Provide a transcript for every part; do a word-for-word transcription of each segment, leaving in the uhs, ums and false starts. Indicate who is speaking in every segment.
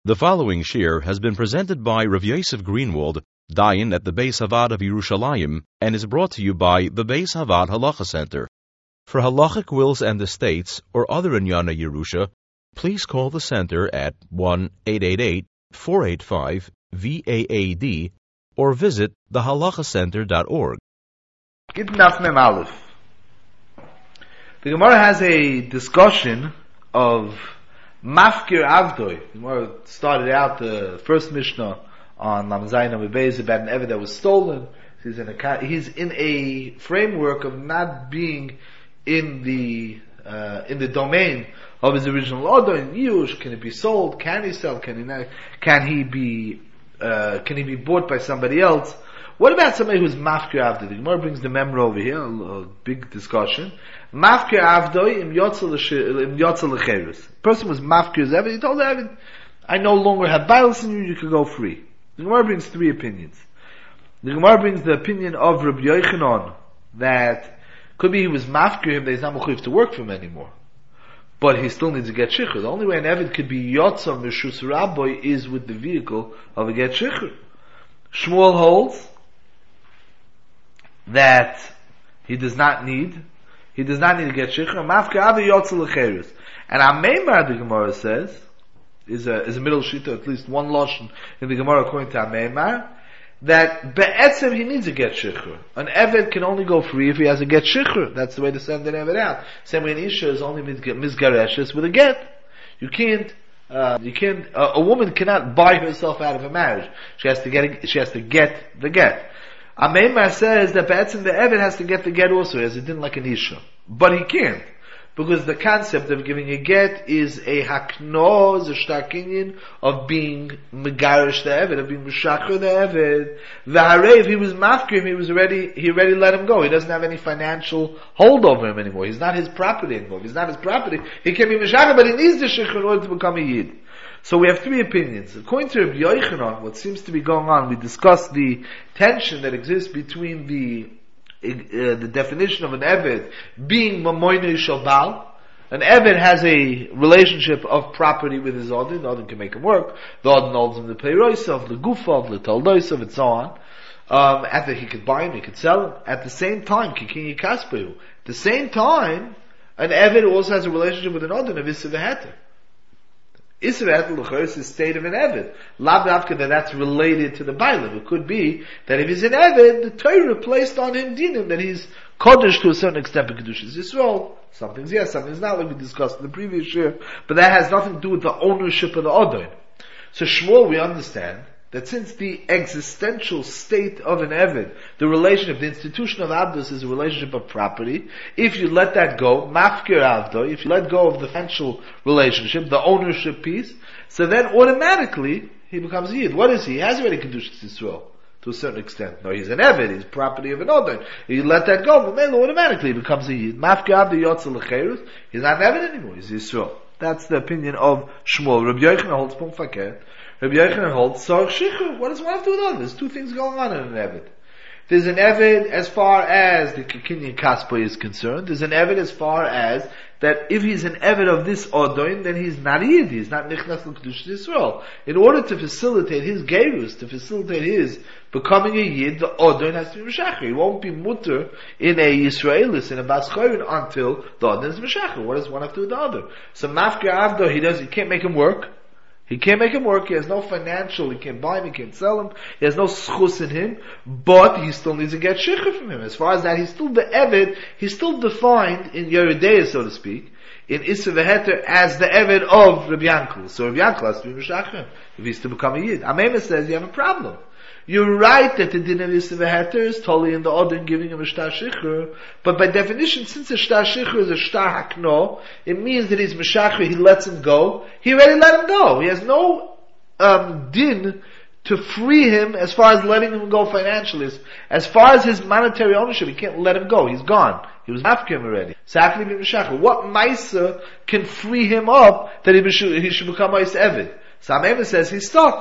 Speaker 1: The following shir has been presented by Rav Yosef Greenwald, Dayan at the Beis Havad of Yerushalayim, and is brought to you by the Beis Havad Halacha Center. For halachic wills and estates or other Inyana Yerusha, please call the center at one eight eight eight, four eight five, V A A D or visit the halacha center dot org.
Speaker 2: Gittin Daf Mem Aleph. The Gemara has a discussion of Mafkir Avdoi. The Gemara started out the first Mishnah on Lam Zayin Amud Beis about an Eved that was stolen. He's in a he's in a framework of not being in the uh, in the domain of his original order in Yush. Can it be sold? Can he sell? Can he not? Can he be uh, can he be bought by somebody else? What about somebody who's Mafkir Avdoi? The Gemara brings the memra over here, a, a big discussion. Mafkir Avdoi im Yotzel L'Cherus. Person was Mafkir Eved, he told Eved, I no longer have bias in you, you can go free. The Gemara brings three opinions. The Gemara brings the opinion of Rabbi Yochanan, that could be he was Mafkir him, that he's not mechuyev to work for him anymore. But he still needs to get shikhr. The only way an Eved could be Yotzah Mishus Rabbi is with the vehicle of a get shikhr. Shmuel holds that he does not need, he does not need to get shikhr. Mafkir Avdoi Yotzel L'Cherus. And Ameimar, the Gemara says, is a, is a middle shita, at least one lashon in the Gemara according to Ameimar, that be'etzem he needs a get shikhr. An Eved can only go free if he has a get shikhr. That's the way to send an Eved out. Same way an Isha is only mizgareshes with a get. You can't, uh, you can't, uh, a woman cannot buy herself out of a marriage. She has to get, a, she has to get the get. Ameimar says that be'etzem the Eved has to get the get also, as it didn't like an Isha. But he can't. Because the concept of giving a get is a hakno, is a shtakinyan of being megarish the Eved, of being meshachar the Eved. V'harei, if he was mafkir, he was already, he already let him go. He doesn't have any financial hold over him anymore. He's not his property anymore. If he's not his property, he can be meshachar, but he needs the shikhr in order to become a yid. So we have three opinions. According to Rabbi Yochanan, what seems to be going on, we discussed the tension that exists between the Uh, the definition of an Eved being Mamoinei Shel Baal. An Eved has a relationship of property with his Odin. The Odin can make him work. The Odin holds him the Peiroisav, the Gufov, the Toldoisav, and so on. Um, after he could buy him, he could sell him. At the same time, Kikinyi Kaspehu. At the same time, an Eved also has a relationship with an Odin of Issa V'Heter. Issa V'Heter l'chor is the state of an Eved. Lav dafka that that's related to the Bailam. It could be that if he's an Eved, the Torah placed on him dinim that he's kodesh to a certain extent in Kedushas Yisrael. Something's yes, something's not, like we discussed in the previous year. But that has nothing to do with the ownership of the Odin. So Shmuel, we understand that since the existential state of an Eved, the relationship, the institution of Abdus is a relationship of property, if you let that go, Mafkir Avdoi, if you let go of the financial relationship, the ownership piece, so then automatically he becomes a Yid. What is he? He has already Kedushas Yisrael to a certain extent. No, he's an Eved, he's property of an Odin. You let that go, but then automatically he becomes a Yid. Mafkir Avdoi Yotzel L'Cherus, he's not an Eved anymore, he's Yisrael. That's the opinion of Shmuel. Rabbi Yochanan holds Pum Fakir. Rabbi Yochanan holds Sarach Shikhr. What does one have to do with other? There's two things going on in an Eved. There's an Eved as far as the Kikinyan Kaspa is concerned. There's an Eved as far as that if he's an Eved of this Odin, then he's not Yid. He's not Nichnas L'Kedushas Yisrael. In order to facilitate his Gerus, to facilitate his becoming a Yid, the Odin has to be Meshachar. He won't be mutter in a Yisraelis, in a Bas Chorin, until the Odin is Meshachar. What does one have to do with the other? So Mafkir Avdoi, he does, he can't make him work. He can't make him work, he has no financial, he can't buy him, he can't sell him, he has no schus in him, but he still needs to get shikhr from him. As far as that, he's still the Eved, he's still defined in Yeridea, so to speak, in Issa V'Heter as the Eved of Rabbi Yankel. So Rabbi Yankel has to be Meshachar if he's to become a Yid. Ameimar says you have a problem. You're right that the din of Issa V'Heter is totally in the Odin giving him a shtar shikhr, but by definition, since a shtar shikhr is a shtar hakno, it means that he's Meshachar, he lets him go, he already let him go. He has no um, din to free him as far as letting him go financially. As far as his monetary ownership, he can't let him go, he's gone. He was after him already. So how can he be Meshachar? What Maisa can free him up that he should, he should become Maisa Eved? So Ameimar says he's stuck.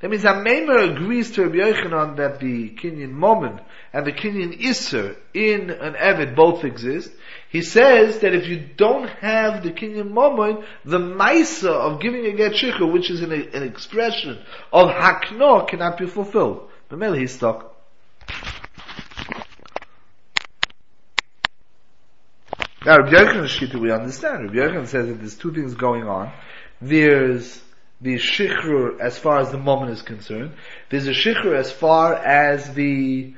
Speaker 2: That means Ameimer agrees to Rabbi Yochanan that the Kinyan Momen and the Kinyan Isser in an Eved both exist. He says that if you don't have the Kinyan Momen, the Maisa of giving a Get Shikha, which is an, an expression of Hakno, cannot be fulfilled. Mamela, he's stuck. Now, Rabbi Yochanan's Shita, we understand. Rabbi Yochanan says that there's two things going on. There's the Shichrur as far as the moment is concerned. There's a Shichrur as far as the,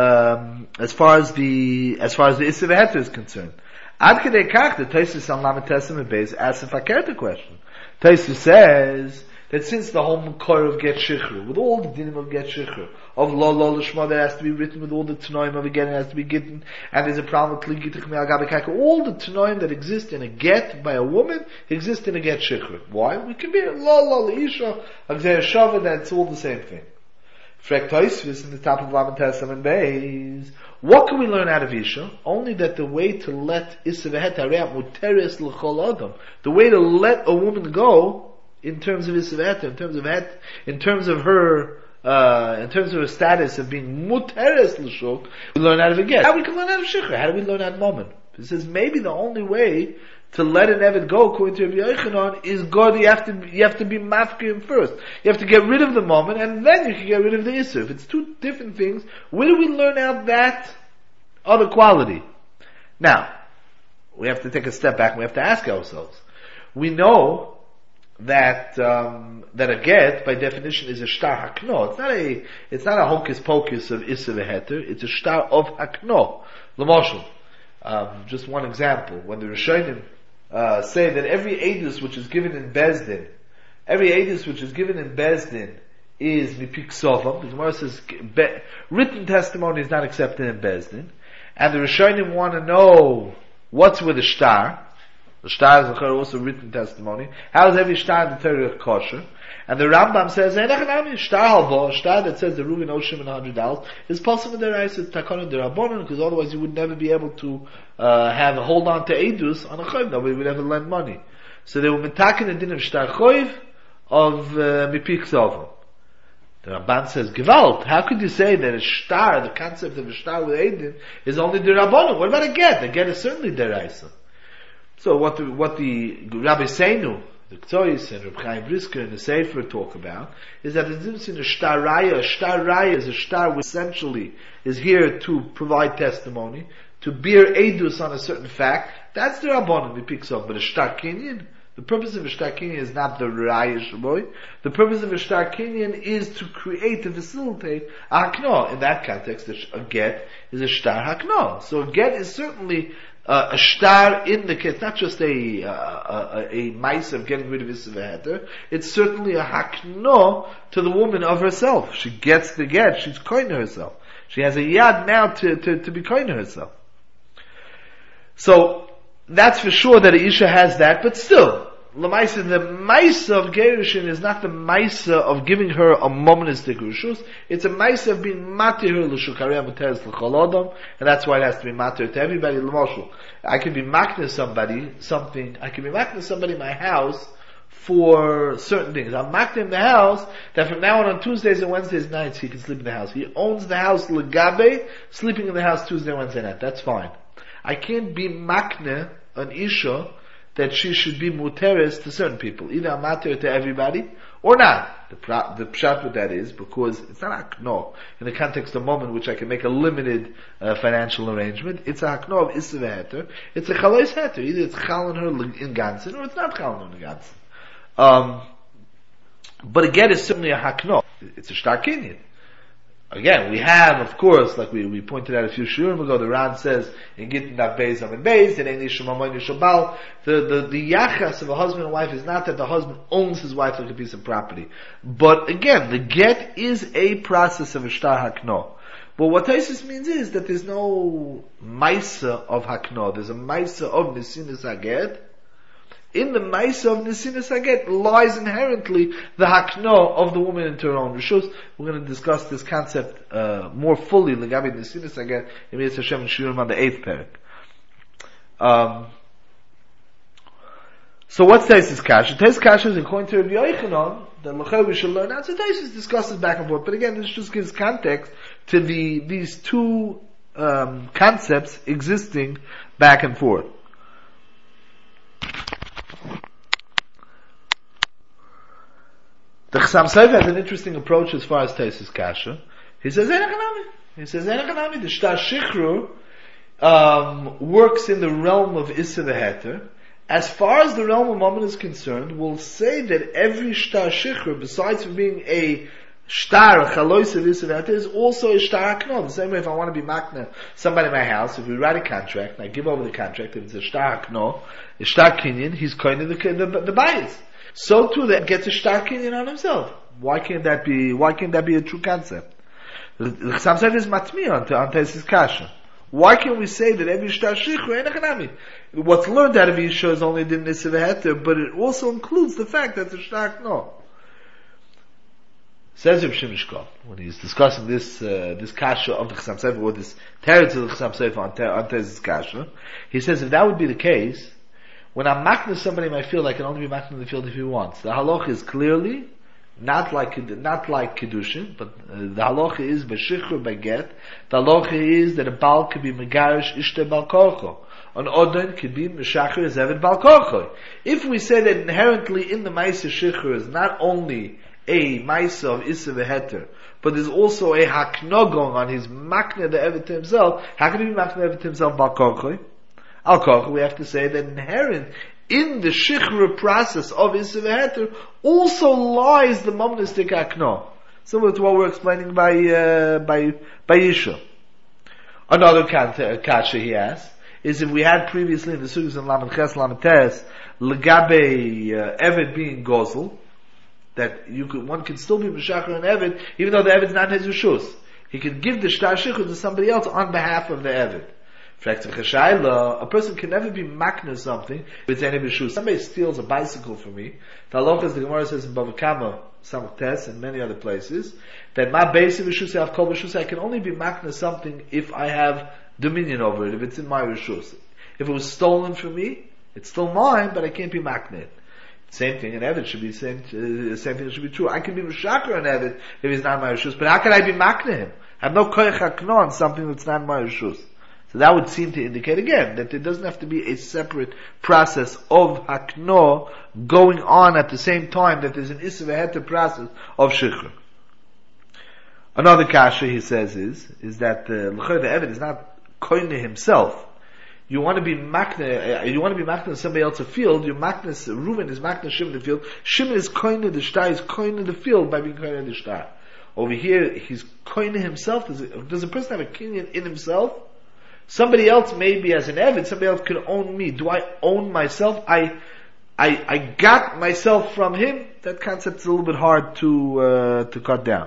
Speaker 2: um, as far as the, as far as the Issa V'Heter is concerned. Ad Kedei Kach, the Tosfos on Lamed Tesem and Beis asks a Fakert question. Tosfos says that since the whole Makor of Get Shichrur, with all the dinim of Get Shichrur, of Lo Lo L'Shma that has to be written, with all the Tanoim of a Get, it has to be Gittin, and there's a problem with Ligitich Me'al Gabe Kaka, all the Tanoim that exist in a Get by a woman, exist in a Get Shichrur. Why? We can be Lo Lo L'Isha, Agzer Shava, that's all the same thing. Frek Tosfos in the top of Lamed Tesem and Beis. What can we learn out of Isha? Only that the way to let Issa V'Heter Hareat Muteres L'Chol Adam, the way to let a woman go, in terms of Issa V'Heter, in terms of het, in terms of her, uh, in terms of her status of being Muteres L'Shuk, we learn out of a Get. How we can learn out of Shikha? How do we learn out of Moment? It says maybe the only way to let an Eved go, according to Rabbi Yochanan, is God, you have to, you have to be mafkim first. You have to get rid of the moment, and then you can get rid of the Issa. If it's two different things, where do we learn out that other quality? Now, we have to take a step back and we have to ask ourselves. We know that, um, that a get, by definition, is a shtar hakno. It's not a, it's not a hocus pocus of Issa V'Heter, it's a shtar of hakno. L'moshel. Um, just one example. When the Rishonim uh, say that every edus which is given in Bezdin, every edus which is given in Bezdin is mipik sovam. The Gemara says be, written testimony is not accepted in Bezdin, and the Rishonim want to know what's with the shtar. The shtar is also written testimony. How is every shtar in the Torah kosher? And the Rambam says, shtar halva, shtar that says the Reuven Oshim and a hundred dollars, is possible there is a takana derabanan, because otherwise you would never be able to uh, have a hold on to edus on a choiv. Nobody would ever lend money. So they were metakin the din of shtar choiv of mipik sovam. The Ramban says, Gewalt, how could you say that a shtar, the concept of a shtar with edin, is only derabanan? What about a get? A get is certainly deraisa. So what the, what the Rabbi Seinu, the Ktois and Reb Chaim Brisker and the Sefer talk about is that the difference in a shtar raya, a shtar raya is a shtar which essentially is here to provide testimony, to bear edus on a certain fact. That's the Rabbanon he picks up. But a shtar kinyan, the purpose of a shtar kinyan is not the raya shaboy. The purpose of a shtar kinyan is to create, to facilitate a hakno. In that context, a get is a shtar hakno. So a get is certainly Uh, a shtar in the case, not just a, uh, a, a mice of getting rid of Issa V'Heter, it's certainly a hakno to the woman of herself. She gets the get, she's koine herself. She has a yad now to, to, to be koine herself. So, that's for sure that a Isha has that, but still, the Maisa, the Maisa of Gerushin is not the Maisa of giving her a momentary Gerushus. It's a Maisa of being matir her l'shukarei muteres l'chol adam, and that's why it has to be matir to everybody. L'moshul, I can be makna somebody something. I can be makna somebody in my house for certain things. I'm makna in the house that from now on on Tuesdays and Wednesdays nights he can sleep in the house. He owns the house legabe, sleeping in the house Tuesday and Wednesday night. That's fine. I can't be makna an isha that she should be muteres to certain people. Either I'm mater to everybody, or not. The, pra- the pshat with that is, because it's not hakno, in the context of moment which I can make a limited uh, financial arrangement, it's a hakno of Issa V'Heter, it's a chalois heter. Either it's chal on her in ganzen, or it's not chal on her in ganzen. Um, but again, it's certainly a hakno. It's a shtar kinyan. Again, we have, of course, like we, we pointed out a few shurim ago, the Ran says, in Gittin Daf Beis Amid Beis, that Ein Isha Mamoin Yishabal, the, the, the yachas of a husband and wife is not that the husband owns his wife like a piece of property. But again, the get is a process of a shtar hakno. But what Taisus means is that there's no maisa of hakno, there's a maisa of nisinis haget. In the Maisa of Nisinas Haget lies inherently the Hakno of the woman into her own Rishus. We're going to discuss this concept uh, more fully, Legabi Nisinas Haget, in Mitzvah Hashem and Shurim on the eighth parak. Um, so what's Taisus Kasha? Taisus Kasha is according to Rabbi Yochanan that l'chayr we should learn out. So Taisus discusses back and forth, but again, this just gives context to the these two um, concepts existing back and forth. The Chassam Sofer has an interesting approach as far as Taisus Kasha. He says, He says, the Shtar Shichrur um, works in the realm of Issa v'Heter. As far as the realm of Mammon is concerned, we'll say that every Shtar Shichrur, besides from being a Shtar, a Chalois of Issa v'Heter, is also a Shtar Hakno. The same way if I want to be Makna, somebody in my house, if we write a contract, and I give over the contract, if it's a Shtar Hakno, a Shtar Kinyan, he's kind of the, the, the bias. So too, that gets a Shtar Kinyan on himself. Why can't that be, why can't that be a true concept? The Chassam Sofer is matmi on Taisus Kasha. Why can't we say that every Shtar Shichrur ain't a Chanami? What's learned out of Yisha is only the Issa v'Heter, but it also includes the fact that it's a Shtar Hakno. Says Reb Shimon Shkop, when he's discussing this, uh, this Kasha of the Chassam Sofer, or this teretz of the Chassam Sofer on, on Taisus Kasha, he says if that would be the case, when I'm makna somebody in my field, I can only be makna in the field if he wants. The halach is clearly not like not like kedushin, but uh, the halacha is b'shichur b'get. The halacha is that a bal could be megarish ishte bal korcho. An odin could be meshacher zevet bal korcho. If we say that inherently in the ma'aser shichur is not only a ma'aser of issa v'heter, but there's also a hakno going on, his makna the evet to himself. How can he be makna evet to himself bal korcho? Al korcho, we have to say that inherent in the shichrur process of Issa v'Heter also lies the monistic akno. Similar to what we're explaining by, uh, by, by Yisha. Another kasha he has, is if we had previously in the Sugas and Lamed Ches, Lamed Tes, Legabe, uh, Eved being Gozel, that you could, one can still be Meshachar and Eved, even though the Eved's not his Rishus. He could give the Shtar Shichrur to somebody else on behalf of the Eved. A person can never be makna something if it's any b'shus. Somebody steals a bicycle from me. The halacha, as the Gemara says in Bava Kama, Samach Tes, and many other places, that my base of b'shus, I have kol b'shus, I can only be makna something if I have dominion over it, if it's in my b'shus. If it was stolen from me, it's still mine, but I can't be makna it. Same thing, an Evid should be same. Uh, same thing should be true. I can be Meshachar an Evid if he's not my Rishus, but how can I be makna him? I have no koyach hakno on something that's not my Rishus. So that would seem to indicate again that there doesn't have to be a separate process of hakno going on at the same time that there's an issa v'heter process of shichrur. Another kasha he says is is that the l'chor the Eved is not koine himself. You want to be makna, you want to be makna in somebody else's field. Your makna, Reuven is makna Shimon the field. Shimon is koine the shtar, is koine the field by being koine the shtar. Over here, he's koine himself. Does, it, does a person have a kinyan in himself? Somebody else maybe as an Eved, somebody else could own me. Do I own myself? I, I, I got myself from him. That concept's a little bit hard to, uh, to cut down.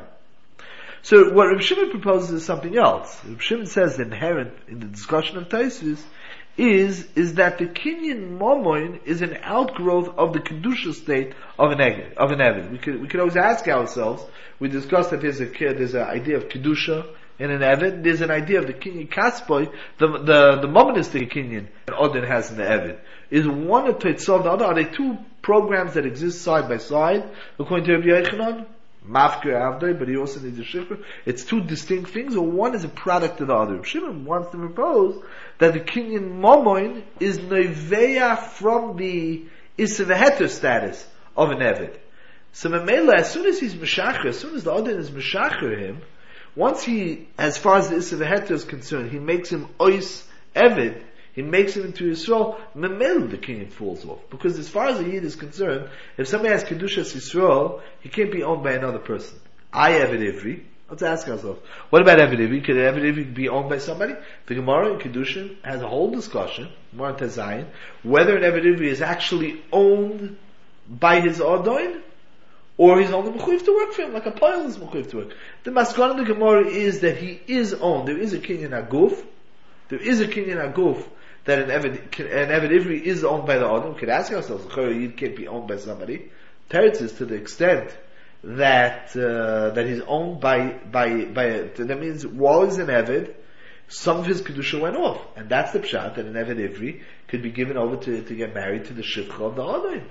Speaker 2: So what Reb Shimon proposes is something else. Reb Shimon says inherent in the discussion of Taisus is, is that the Kinyan Momoin is an outgrowth of the Kedusha state of an Eved, of an Eved. We could, we could always ask ourselves, we discussed that there's a, there's an idea of Kedusha in an Eved, there's an idea of the Kinyan Kaspoy, the, the, the monistic Kinyan that Odin has in the Eved. Is one a Teitzov, the other, are they two programs that exist side by side, according to Rabbi Yochanan? Mafker Avdoi, but he also needs a Shikr. It's two distinct things, or one is a product of the other. Shimon wants to propose that the Kinyan Momoin is Noiveya from the Issa v'Heter status of an Eved. So Memela, as soon as he's Meshacher, as soon as the Odin is Meshacher him, once he, as far as the Issa v'Heter is concerned, he makes him Ois Eved, he makes him into Yisrael, Memel the Kinyan falls off. Because as far as the Yid is concerned, if somebody has Kedushas Yisrael, he can't be owned by another person. I Eved Ivri. Let's ask ourselves, what about Eved Ivri? Could Eved Ivri be owned by somebody? The Gemara in Kedushin has a whole discussion, Gemara Tezayin, whether an Eved Ivri is actually owned by his Odoin, or he's only mechuyev to work for him, like a pile is mechuyev to work. The Maskana of the Gemara is that he is owned. There is a Kinyan Aguf. There is a Kinyan Aguf that an Eved, an Eved Ivri is owned by the Odom. We could ask ourselves, the Chor Yid can't be owned by somebody. Teretz is to the extent that, uh, that he's owned by, by, by, a, that means while he's an Eved, some of his Kedusha went off. And that's the pshat, that an Eved Ivri could be given over to, to get married to the Shifcha of the Odom.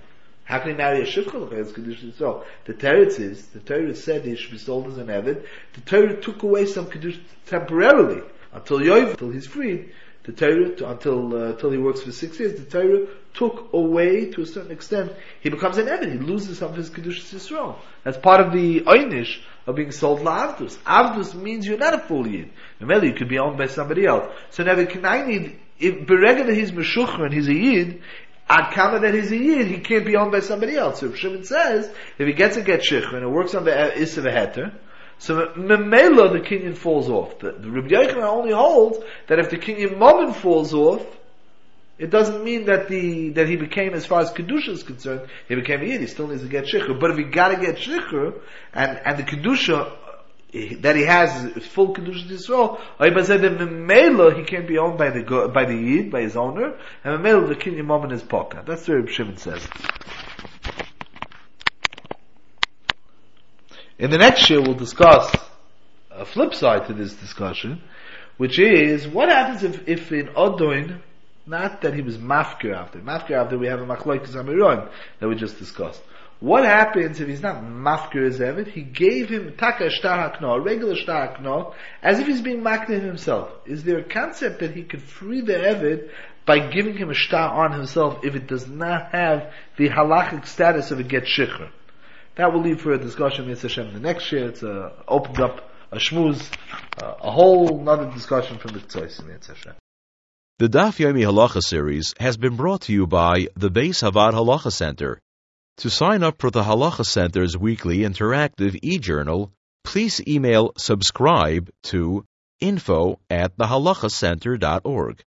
Speaker 2: How can he marry a shivcha l'chayes kedusha Yisrael? The Teretz is, the Teretz said he should be sold as an Eved. The Teretz took away some kedusha temporarily, until Yoiv, until he's freed. The Torah, until, uh, until he works for six years, the Torah took away, to a certain extent, he becomes an Eved, he loses some of his Kedushas Yisrael. That's part of the Oynish of being sold la'avdus. Avdus means you're not a full Yid. Remember, you could be owned by somebody else. So now the Kanaini, if Berega that he's Meshuchra and he's a Yid, Ad Kama that he's a Yid, he can't be owned by somebody else. So if Shimon says, if he gets a Get Shechra and it works on the Issa V'Heter, so Memela the Kinyan falls off. The, the Rabbi Yochanan only holds that if the Kinyan Momen falls off, it doesn't mean that the that he became, as far as Kedusha is concerned, he became a Yid. He still needs to get Shechur. But if he gotta get Shechur, and, and the Kedusha that he has is full Kedusha Yisrael, Oiba said that Memela he can't be owned by the by the Yid, by his owner, and Memela the Kinyan Momen is Poka. That's what Reb Shimon says. In the next year, we'll discuss a flip side to this discussion, which is, what happens if, if in Odoin, not that he was mafkir after, mafkir after we have a machlokes amiron that we just discussed. What happens if he's not mafkir as Eved? He gave him taka shtar hakno, a regular shtar hakno, as if he's being makne himself. Is there a concept that he could free the Eved by giving him a shtar on himself if it does not have the halachic status of a get shikhr? That will leave for a discussion with Hashem the next year. It's uh, opened up a shmooze, uh, a whole another discussion from the Ktsois in Hashem.
Speaker 1: The Daf Yomi Halacha series has been brought to you by the Beis Havad Halacha Center. To sign up for the Halacha Center's weekly interactive e-journal, please email subscribe to info at the halacha center dot org.